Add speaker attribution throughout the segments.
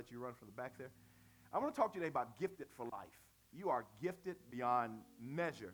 Speaker 1: You run from the back there. I want to talk to you today about gifted for life. You are gifted beyond measure,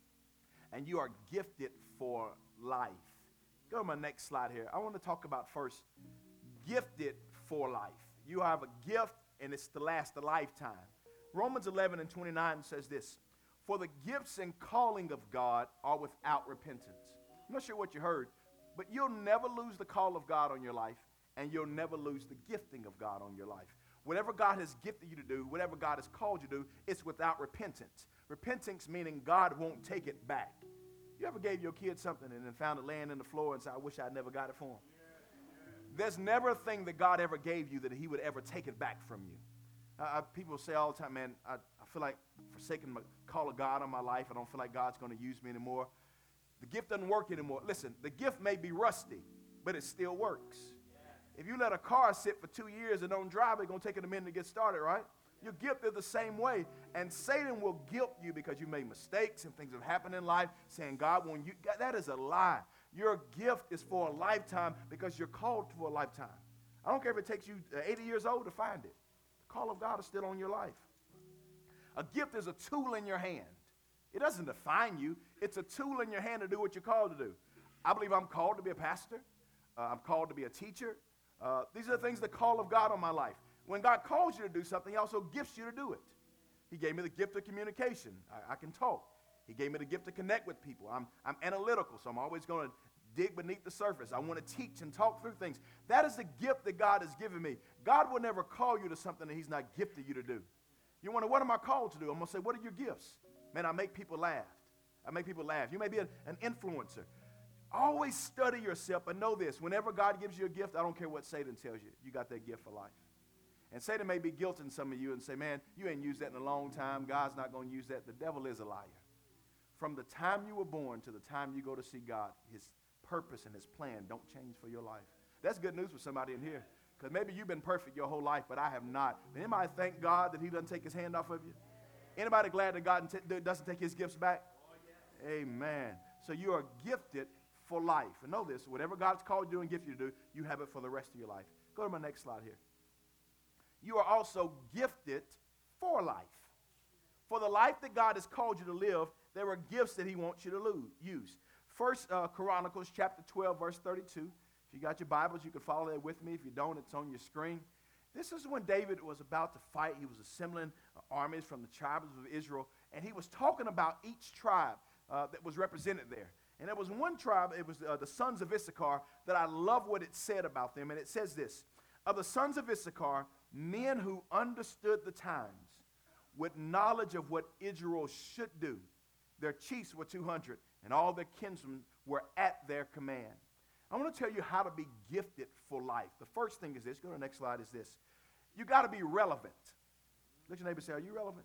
Speaker 1: and you are gifted for life. Go to my next slide here. I want to talk about first gifted for life. You have a gift, and it's to last a lifetime. Romans 11:29 says this: "For the gifts and calling of God are without repentance." I'm not sure what you heard, but you'll never lose the call of God on your life, and you'll never lose the gifting of God on your life. Whatever God has gifted you to do, whatever God has called you to do, it's without repentance. Repentance meaning God won't take it back. You ever gave your kid something and then found it laying in the floor and said, "I wish I never got it for him"? There's never a thing that God ever gave you that he would ever take it back from you. People say all the time, "Man, I feel like forsaking the call of God on my life. I don't feel like God's going to use me anymore. The gift doesn't work anymore." Listen, the gift may be rusty, but it still works. If you let a car sit for 2 years and don't drive, it's going to take it a minute to get started, right? Your gift is the same way. And Satan will guilt you because you made mistakes and things have happened in life, saying God won't use. That is a lie. Your gift is for a lifetime because you're called for a lifetime. I don't care if it takes you 80 years old to find it. The call of God is still on your life. A gift is a tool in your hand. It doesn't define you. It's a tool in your hand to do what you're called to do. I believe I'm called to be a pastor. I'm called to be a teacher. These are the things, the call of God on my life. When God calls you to do something, he also gifts you to do it. He gave me the gift of communication. I can talk. He gave me the gift to connect with people. I'm analytical, so I'm always going to dig beneath the surface. I want to teach and talk through things. That is the gift that God has given me. God will never call you to something that he's not gifted you to do. You wonder, what am I called to do? I'm going to say, what are your gifts? Man, I make people laugh. I make people laugh. You may be an influencer. Always study yourself and know this. Whenever God gives you a gift, I don't care what Satan tells you. You got that gift for life. And Satan may be guilting some of you and say, "Man, you ain't used that in a long time. God's not going to use that." The devil is a liar. From the time you were born to the time you go to see God, his purpose and his plan don't change for your life. That's good news for somebody in here. Because maybe you've been perfect your whole life, but I have not. Anybody thank God that he doesn't take his hand off of you? Anybody glad that God doesn't take his gifts back? Amen. So you are gifted for life. And know this, whatever God's called you to do and gifted you to do, you have it for the rest of your life. Go to my next slide here. You are also gifted for life. For the life that God has called you to live, there are gifts that he wants you to use. First Chronicles chapter 12, verse 32. If you got your Bibles, you can follow that with me. If you don't, it's on your screen. This is when David was about to fight. He was assembling armies from the tribes of Israel, and he was talking about each tribe that was represented there. And there was one tribe, it was the sons of Issachar, that I love what it said about them. And it says this: "Of the sons of Issachar, men who understood the times, with knowledge of what Israel should do. Their chiefs were 200, and all their kinsmen were at their command." I want to tell you how to be gifted for life. The first thing is this. Go to the next slide, is this. You got to be relevant. Look at your neighbor and say, "Are you relevant?"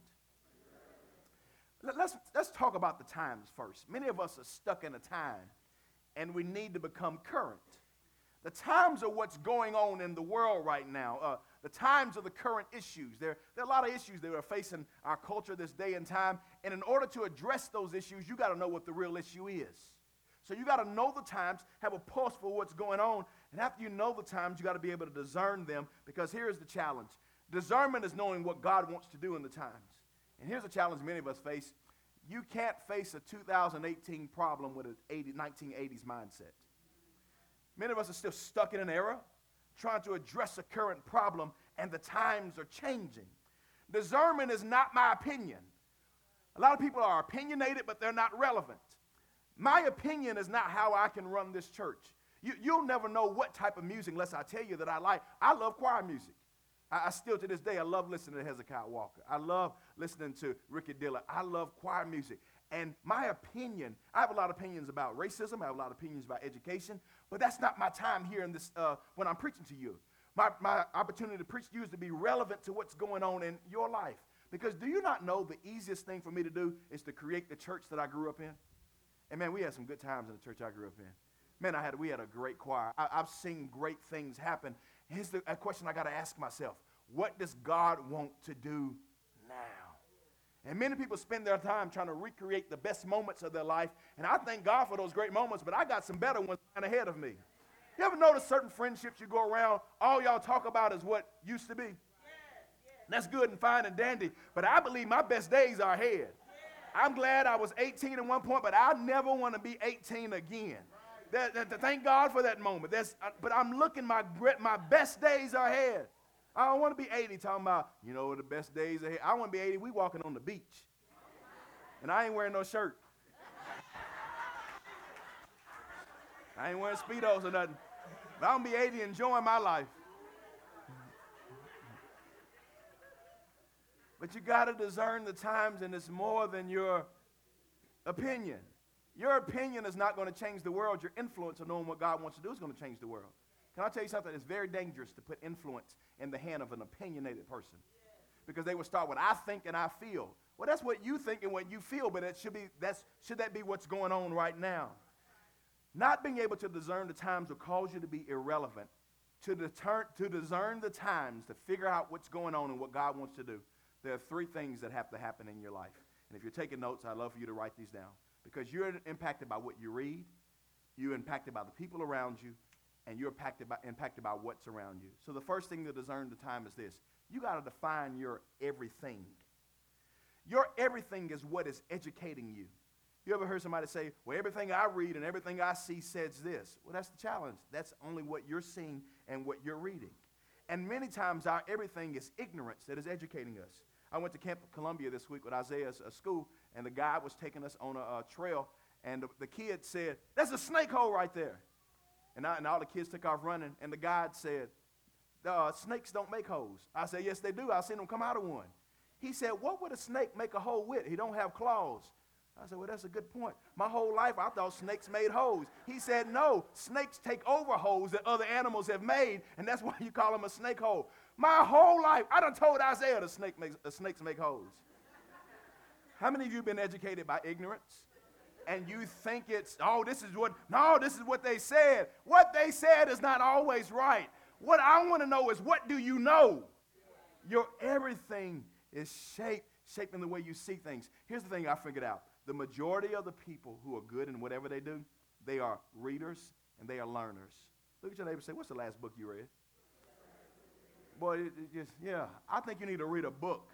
Speaker 1: Let's talk about the times first. Many of us are stuck in a time, and we need to become current. The times are what's going on in the world right now. The times are the current issues. There are a lot of issues that are facing our culture this day and time, and in order to address those issues, you got to know what the real issue is. So you got to know the times, have a pulse for what's going on, and after you know the times, you got to be able to discern them, because here's the challenge. Discernment is knowing what God wants to do in the times. And here's a challenge many of us face. You can't face a 2018 problem with a 1980s mindset. Many of us are still stuck in an era trying to address a current problem, and the times are changing. Discernment is not my opinion. A lot of people are opinionated, but they're not relevant. My opinion is not how I can run this church. You'll never know what type of music unless I tell you that I like. I love choir music. I still, to this day, I love listening to Hezekiah Walker. I love listening to Ricky Dillard. I love choir music. And my opinion, I have a lot of opinions about racism. I have a lot of opinions about education. But that's not my time here in this when I'm preaching to you. My opportunity to preach to you is to be relevant to what's going on in your life. Because do you not know the easiest thing for me to do is to create the church that I grew up in? And man, we had some good times in the church I grew up in. Man, we had a great choir. I've seen great things happen. Here's a question I got to ask myself. What does God want to do now? And many people spend their time trying to recreate the best moments of their life. And I thank God for those great moments, but I got some better ones ahead of me. You ever notice certain friendships you go around, all y'all talk about is what used to be? That's good and fine and dandy, but I believe my best days are ahead. I'm glad I was 18 at one point, but I never want to be 18 again. Thank God for that moment. But I'm looking, my best days are ahead. I don't want to be 80 talking about, the best days ahead. I want to be 80, we walking on the beach. And I ain't wearing no shirt. I ain't wearing Speedos or nothing. But I'm going to be 80 enjoying my life. But you got to discern the times, and it's more than your opinion. Your opinion is not going to change the world. Your influence of knowing what God wants to do is going to change the world. Can I tell you something? It's very dangerous to put influence in the hand of an opinionated person. Because they will start with, I think and I feel. Well, that's what you think and what you feel, but should that be what's going on right now? Not being able to discern the times will cause you to be irrelevant. To discern the times, to figure out what's going on and what God wants to do, there are 3 things that have to happen in your life. And if you're taking notes, I'd love for you to write these down. Because you're impacted by what you read, you're impacted by the people around you, and you're impacted by what's around you. So the first thing to discern the time is this. You got to define your everything. Your everything is what is educating you. You ever heard somebody say, well, everything I read and everything I see says this? Well, that's the challenge. That's only what you're seeing and what you're reading. And many times our everything is ignorance that is educating us. I went to Camp Columbia this week with Isaiah's school, and the guide was taking us on a trail, and the kid said, there's a snake hole right there. And all the kids took off running, and the guide said, snakes don't make holes. I said, yes, they do. I've seen them come out of one. He said, what would a snake make a hole with? He don't have claws. I said, well, that's a good point. My whole life, I thought snakes made holes. He said, no, snakes take over holes that other animals have made, and that's why you call them a snake hole. My whole life, I done told Isaiah the snakes make holes. How many of you have been educated by ignorance? And you think this is what they said. What they said is not always right. What I want to know is, what do you know? Your everything is shaping the way you see things. Here's the thing I figured out. The majority of the people who are good in whatever they do, they are readers and they are learners. Look at your neighbor and say, what's the last book you read? Boy, I think you need to read a book.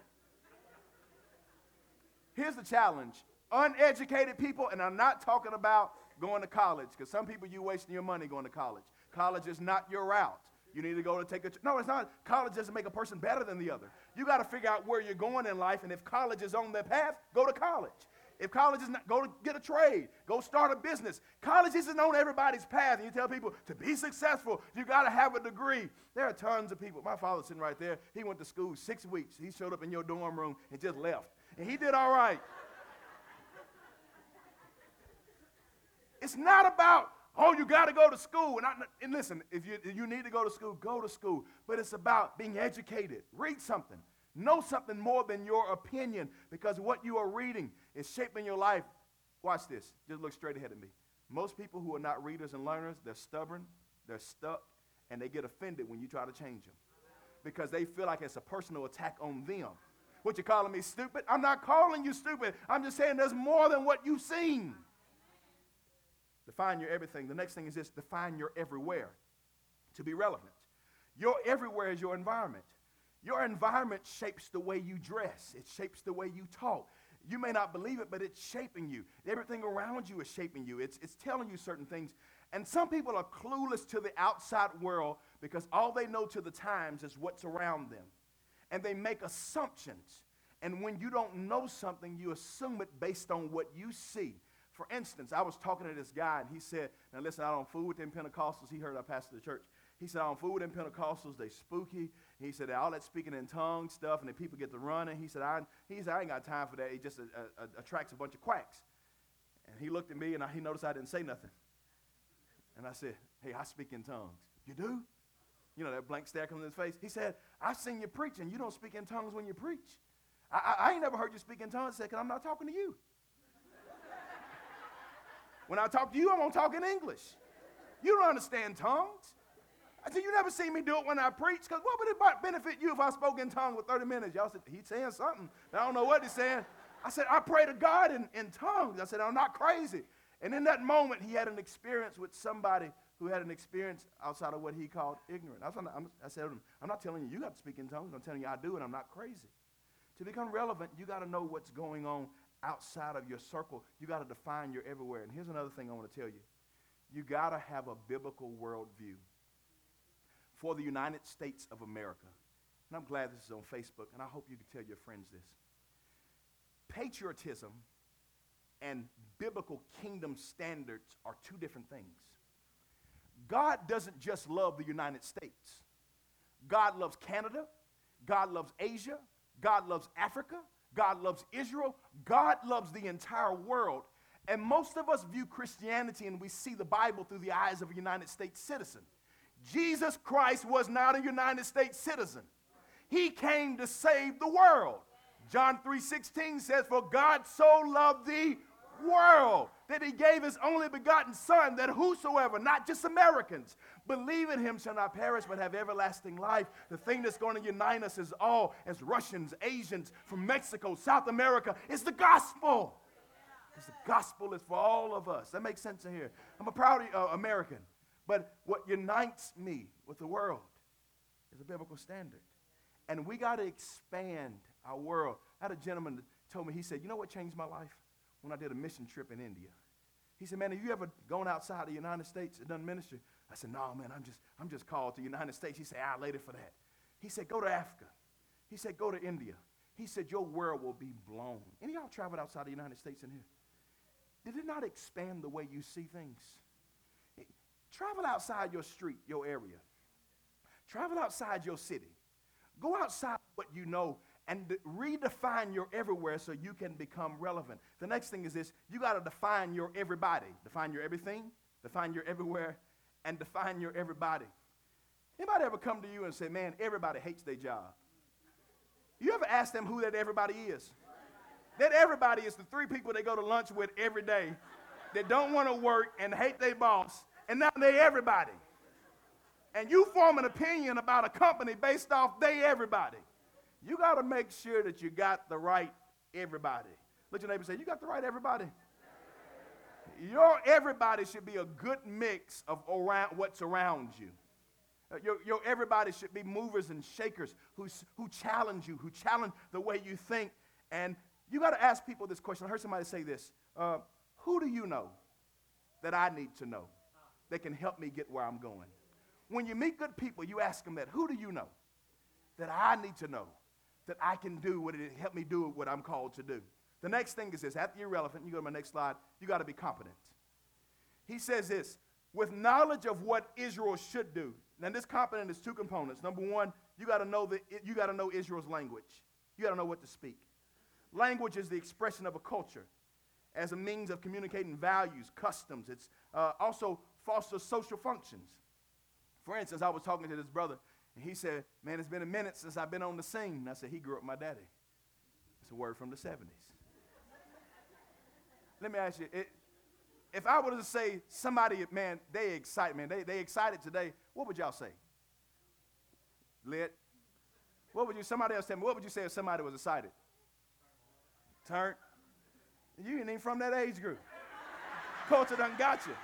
Speaker 1: Here's the challenge. Uneducated people, and I'm not talking about going to college, because some people, you're wasting your money going to college. College is not your route. You need to go to no, it's not. College doesn't make a person better than the other. You got to figure out where you're going in life, and if college is on the path, go to college. If college is not, go to get a trade. Go start a business. College isn't on everybody's path, and you tell people to be successful, you got to have a degree. There are tons of people. My father's sitting right there. He went to school 6 weeks. He showed up in your dorm room and just left, and he did all right. It's not about, you got to go to school. And listen, if you need to go to school, go to school. But it's about being educated. Read something. Know something more than your opinion, because what you are reading is shaping your life. Watch this. Just look straight ahead of me. Most people who are not readers and learners, they're stubborn, they're stuck, and they get offended when you try to change them because they feel like it's a personal attack on them. What, you calling me stupid? I'm not calling you stupid. I'm just saying there's more than what you've seen. Define your everything. The next thing is this: define your everywhere to be relevant. Your everywhere is your environment. Your environment shapes the way you dress. It shapes the way you talk. You may not believe it, but it's shaping you. Everything around you is shaping you. It's telling you certain things. And some people are clueless to the outside world because all they know to the times is what's around them. And they make assumptions. And when you don't know something, you assume it based on what you see. For instance, I was talking to this guy, and he said, now listen, I don't fool with them Pentecostals. He heard I pastor the church. He said, I don't fool with them Pentecostals. They spooky. He said, all that speaking in tongues stuff, and then people get to running. He said, I ain't got time for that. It just attracts a bunch of quacks. And he looked at me, and he noticed I didn't say nothing. And I said, hey, I speak in tongues. You do? You know, that blank stare comes in his face. He said, I've seen you preach, and you don't speak in tongues when you preach. I ain't never heard you speak in tongues. He said, because I'm not talking to you. When I talk to you, I'm going to talk in English. You don't understand tongues. I said, you never see me do it when I preach, because what would it benefit you if I spoke in tongues for 30 minutes? Y'all said, he's saying something. I don't know what he's saying. I said, I pray to God in tongues. I said, I'm not crazy. And in that moment, he had an experience with somebody who had an experience outside of what he called ignorant. I said to him, I'm not telling you got to speak in tongues. I'm telling you I do, and I'm not crazy. To become relevant, you got to know what's going on outside of your circle. You got to define your everywhere. And here's another thing I want to tell you. You got to have a biblical worldview for the United States of America. And I'm glad this is on Facebook, and I hope you can tell your friends this. Patriotism and biblical kingdom standards are two different things. God doesn't just love the United States. God loves Canada. God loves Asia. God loves Africa. God loves Israel. God loves the entire world. And most of us view Christianity and we see the Bible through the eyes of a United States citizen. Jesus Christ was not a United States citizen. He came to save the world. John 3:16 says, for God so loved the world that he gave his only begotten son, that whosoever, not just Americans, believe in him shall not perish but have everlasting life. The thing that's going to unite us is all, as Russians, Asians, from Mexico, South America, is the gospel. Because the gospel is for all of us. That makes sense in here. I'm a proud American. But what unites me with the world is a biblical standard. And we got to expand our world. I had a gentleman that told me, he said, you know what changed my life? When I did a mission trip in India. He said, man, have you ever gone outside the United States and done ministry? I said, no, man, I'm just called to the United States. He said, I'll later for that. He said, go to Africa. He said, go to India. He said, your world will be blown. Any of y'all traveled outside the United States in here? Did it not expand the way you see things? Travel outside your street, your area. Travel outside your city. Go outside what you know and redefine your everywhere so you can become relevant. The next thing is this. You got to define your everybody. Define your everything, define your everywhere, and define your everybody. Anybody ever come to you and say, man, everybody hates their job? You ever ask them who that everybody is? That everybody is the three people they go to lunch with every day that don't want to work and hate their boss, and now they everybody. And you form an opinion about a company based off they everybody. You got to make sure that you got the right everybody. Look at your neighbor and say, you got the right everybody? Your everybody should be a good mix of what's around you. Your everybody should be movers and shakers who challenge you, who challenge the way you think. And you got to ask people this question. I heard somebody say this. Who do you know that I need to know that can help me get where I'm going? When you meet good people, you ask them that. Who do you know that I need to know that I can do what it help me do what I'm called to do? The next thing is this. After you're relevant, you go to my next slide, you got to be competent. He says this, with knowledge of what Israel should do. Now, this competent is two components. Number one, you got to know Israel's language. You got to know what to speak. Language is the expression of a culture as a means of communicating values, customs. It's also fosters social functions. For instance, I was talking to this brother, and he said, man, it's been a minute since I've been on the scene. And I said, he grew up with my daddy. It's a word from the 70s. Let me ask you, if I were to say somebody, man, they excited today, what would y'all say? Lit? What would you, somebody else tell me, what would you say if somebody was excited? Turn. You ain't even from that age group. Culture done got you.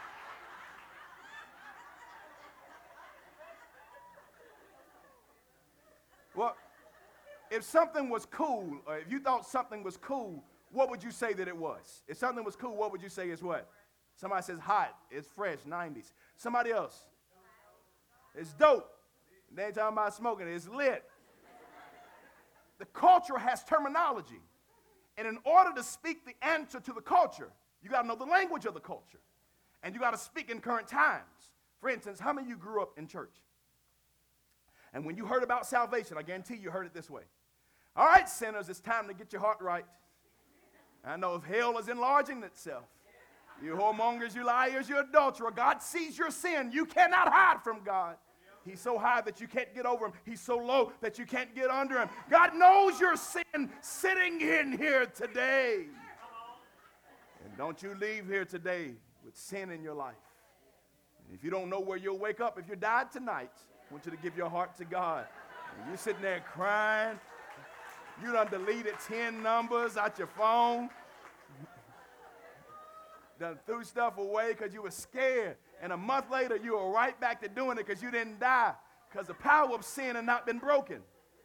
Speaker 1: Well, if something was cool, or if you thought something was cool, what would you say that it was? If something was cool, what would you say is what? Somebody says hot, it's fresh, 90s. Somebody else, it's dope. They ain't talking about smoking, it's lit. The culture has terminology. And in order to speak the answer to the culture, you got to know the language of the culture. And you got to speak in current times. For instance, how many of you grew up in church? And when you heard about salvation, I guarantee you heard it this way. All right, sinners, it's time to get your heart right. I know if hell is enlarging itself, you whoremongers, you liars, you adulterer, God sees your sin. You cannot hide from God. He's so high that you can't get over him. He's so low that you can't get under him. God knows your sin sitting in here today. And don't you leave here today with sin in your life. And if you don't know where you'll wake up, if you died tonight, I want you to give your heart to God. And you're sitting there crying. You done deleted 10 numbers out your phone. Done threw stuff away because you were scared. And a month later, you are right back to doing it because you didn't die, because the power of sin had not been broken.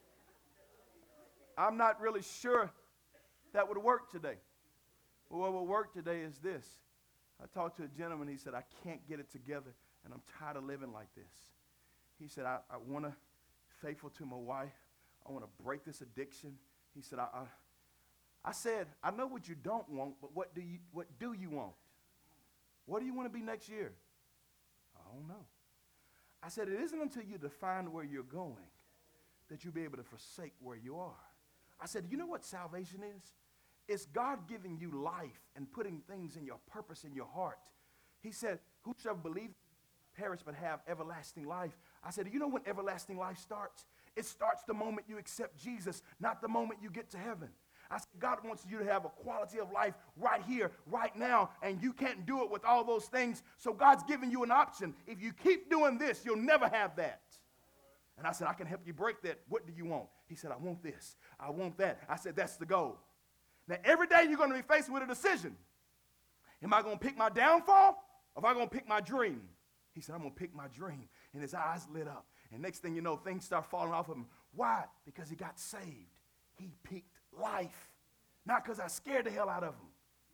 Speaker 1: I'm not really sure that would work today. But what would work today is this. I talked to a gentleman. He said, I can't get it together, and I'm tired of living like this. He said, I want to be faithful to my wife. I want to break this addiction. He said, I said, I know what you don't want, but what do you want? What do you want to be next year? I don't know. I said, it isn't until you define where you're going that you'll be able to forsake where you are. I said, you know what salvation is? It's God giving you life and putting things in your purpose in your heart. He said, whosoever believes perish but have everlasting life. I said, you know when everlasting life starts? It starts the moment you accept Jesus, not the moment you get to heaven. I said, God wants you to have a quality of life right here, right now, and you can't do it with all those things. So God's giving you an option. If you keep doing this, you'll never have that. And I said, I can help you break that. What do you want? He said, I want this. I want that. I said, that's the goal. Now, every day you're going to be faced with a decision. Am I going to pick my downfall, or am I going to pick my dream? He said, I'm going to pick my dream. And his eyes lit up. And next thing you know, things start falling off of him. Why? Because he got saved. He picked life. Not because I scared the hell out of him.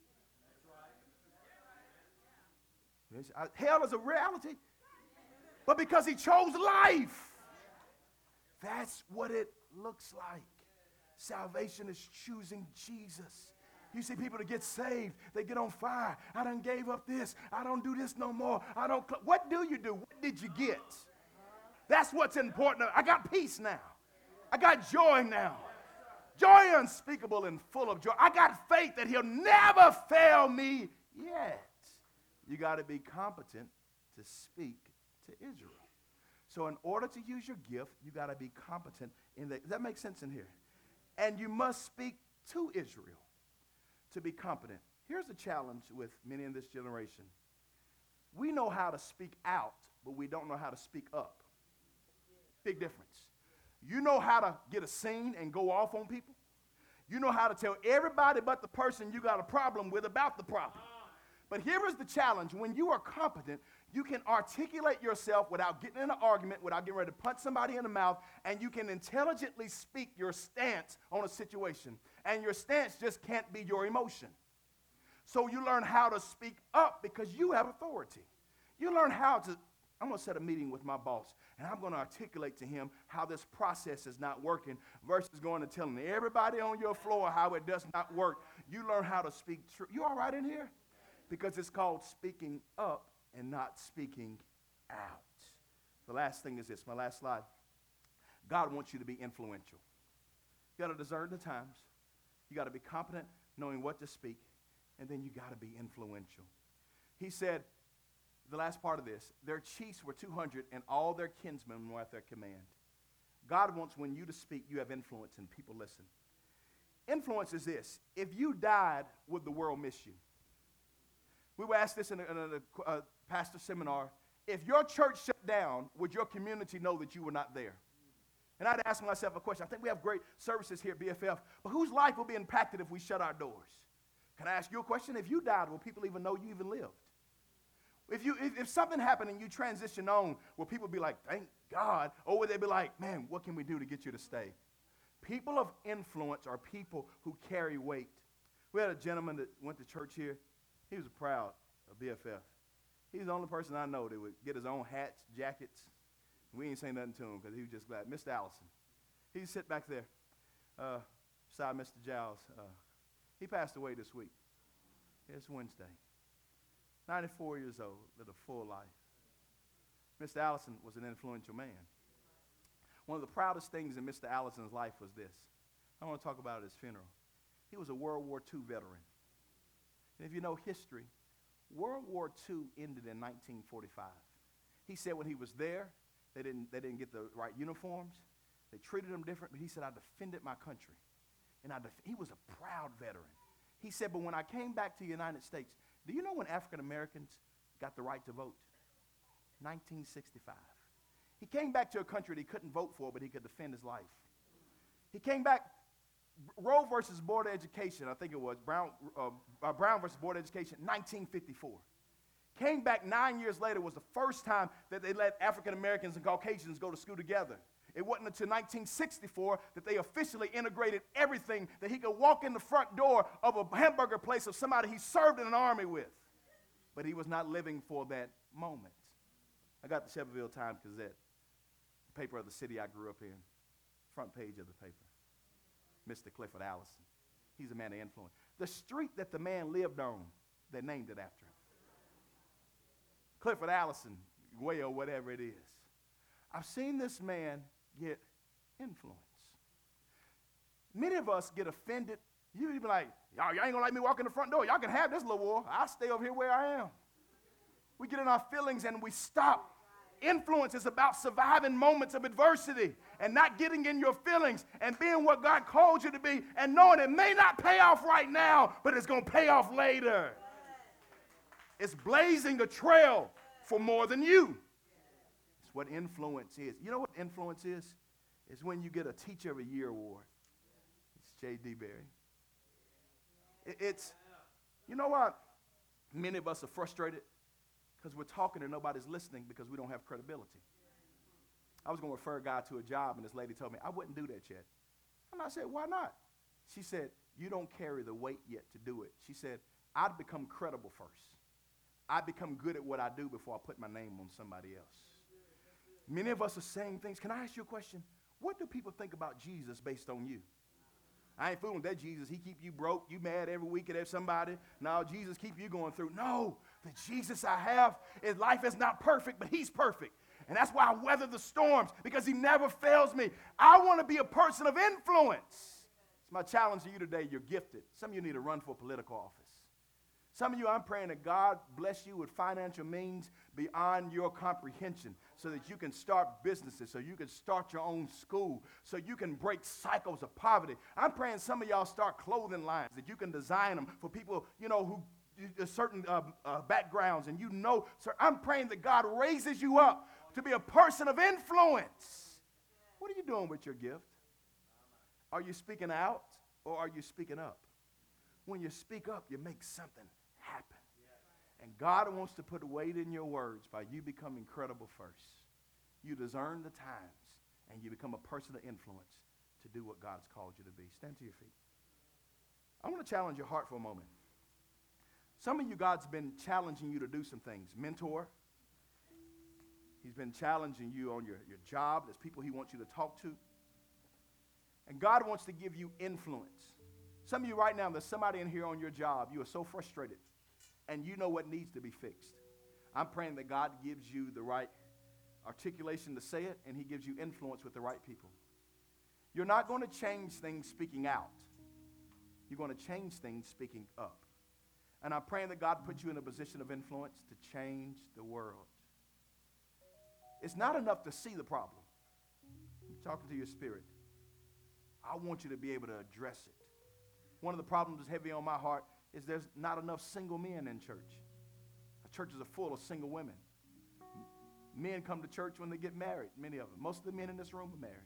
Speaker 1: Hell is a reality. But because he chose life. That's what it looks like. Salvation is choosing Jesus. You see people that get saved, they get on fire. I done gave up this. I don't do this no more. What do you do? What did you get? That's what's important. I got peace now. I got joy now. Joy unspeakable and full of joy. I got faith that he'll never fail me yet. You got to be competent to speak to Israel. So in order to use your gift, you got to be competent in that. Does that make sense in here? And you must speak to Israel to be competent. Here's the challenge with many in this generation. We know how to speak out, but we don't know how to speak up. Big difference. You know how to get a scene and go off on people. You know how to tell everybody but the person you got a problem with about the problem. But here is the challenge. When you are competent, you can articulate yourself without getting in an argument, without getting ready to punch somebody in the mouth, and you can intelligently speak your stance on a situation. And your stance just can't be your emotion. So you learn how to speak up because you have authority. You learn how to, I'm going to set a meeting with my boss, and I'm going to articulate to him how this process is not working versus going and telling everybody on your floor how it does not work. You learn how to speak truth. You all right in here? Because it's called speaking up and not speaking out. The last thing is this, my last slide. God wants you to be influential. You got to discern the times. You got to be competent knowing what to speak, and then you got to be influential. He said, the last part of this, their chiefs were 200 and all their kinsmen were at their command. God wants when you to speak, you have influence and people listen. Influence is this. If you died, would the world miss you? We were asked this in a pastor seminar. If your church shut down, would your community know that you were not there? And I'd ask myself a question. I think we have great services here at BFF, but whose life will be impacted if we shut our doors? Can I ask you a question? If you died, will people even know you even lived? If something happened and you transition on, will people be like, thank God? Or would they be like, man, what can we do to get you to stay? People of influence are people who carry weight. We had a gentleman that went to church here. He was proud of BFF. He's the only person I know that would get his own hats, jackets. We ain't saying nothing to him because he was just glad. Mr. Allison. He sit back there beside Mr. Giles. He passed away this week. It's Wednesday. 94 years old, lived a full life. Mr. Allison was an influential man. One of the proudest things in Mr. Allison's life was this. I want to talk about his funeral. He was a World War II veteran. And if you know history, World War II ended in 1945. He said when he was there, they didn't get the right uniforms. They treated him different, but he said, I defended my country. And he was a proud veteran. He said, but when I came back to the United States, do you know when African Americans got the right to vote? 1965. He came back to a country that he couldn't vote for, but he could defend his life. He came back, Roe versus Board of Education, I think it was, Brown versus Board of Education, 1954. Came back 9 years later, was the first time that they let African Americans and Caucasians go to school together. It wasn't until 1964 that they officially integrated everything, that he could walk in the front door of a hamburger place of somebody he served in an army with. But he was not living for that moment. I got the Shelbyville Times-Gazette, the paper of the city I grew up in, front page of the paper. Mr. Clifford Allison. He's a man of influence. The street that the man lived on, they named it after him. Clifford Allison Way or whatever it is. I've seen this man get influence. Many of us get offended. You be like, y'all ain't gonna let me walk in the front door. Y'all can have this little war. I'll stay over here where I am. We get in our feelings and we stop. Influence is about surviving moments of adversity and not getting in your feelings and being what God called you to be and knowing it may not pay off right now, but it's going to pay off later. It's blazing a trail for more than you. It's what influence is. You know what influence is? It's when you get a Teacher of the Year award. It's J.D. Berry. It's, you know what? Many of us are frustrated because we're talking and nobody's listening because we don't have credibility. I was going to refer a guy to a job, and this lady told me, I wouldn't do that yet. And I said, why not? She said, you don't carry the weight yet to do it. She said, I'd become credible first. I'd become good at what I do before I put my name on somebody else. Many of us are saying things. Can I ask you a question? What do people think about Jesus based on you? I ain't fooling with that Jesus. He keep you broke. You mad every week at somebody. No, Jesus keep you going through. No, the Jesus I have, his life is not perfect, but he's perfect. And that's why I weather the storms, because he never fails me. I want to be a person of influence. It's my challenge to you today. You're gifted. Some of you need to run for political office. Some of you, I'm praying that God bless you with financial means beyond your comprehension so that you can start businesses, so you can start your own school, so you can break cycles of poverty. I'm praying some of y'all start clothing lines, that you can design them for people, who certain backgrounds, and sir, I'm praying that God raises you up to be a person of influence. What are you doing with your gift? Are you speaking out or are you speaking up? When you speak up, you make something happen. And God wants to put weight in your words by you becoming credible first. You discern the times, and you become a person of influence to do what God's called you to be. Stand to your feet. I want to challenge your heart for a moment. Some of you, God's been challenging you to do some things. Mentor. He's been challenging you on your job. There's people he wants you to talk to. And God wants to give you influence. Some of you right now, there's somebody in here on your job. You are so frustrated, and you know what needs to be fixed. I'm praying that God gives you the right articulation to say it, and he gives you influence with the right people. You're not going to change things speaking out. You're going to change things speaking up. And I'm praying that God puts you in a position of influence to change the world. It's not enough to see the problem. I'm talking to your spirit. I want you to be able to address it. One of the problems that's heavy on my heart is there's not enough single men in church. Our churches are full of single women. Men come to church when they get married, many of them. Most of the men in this room are married.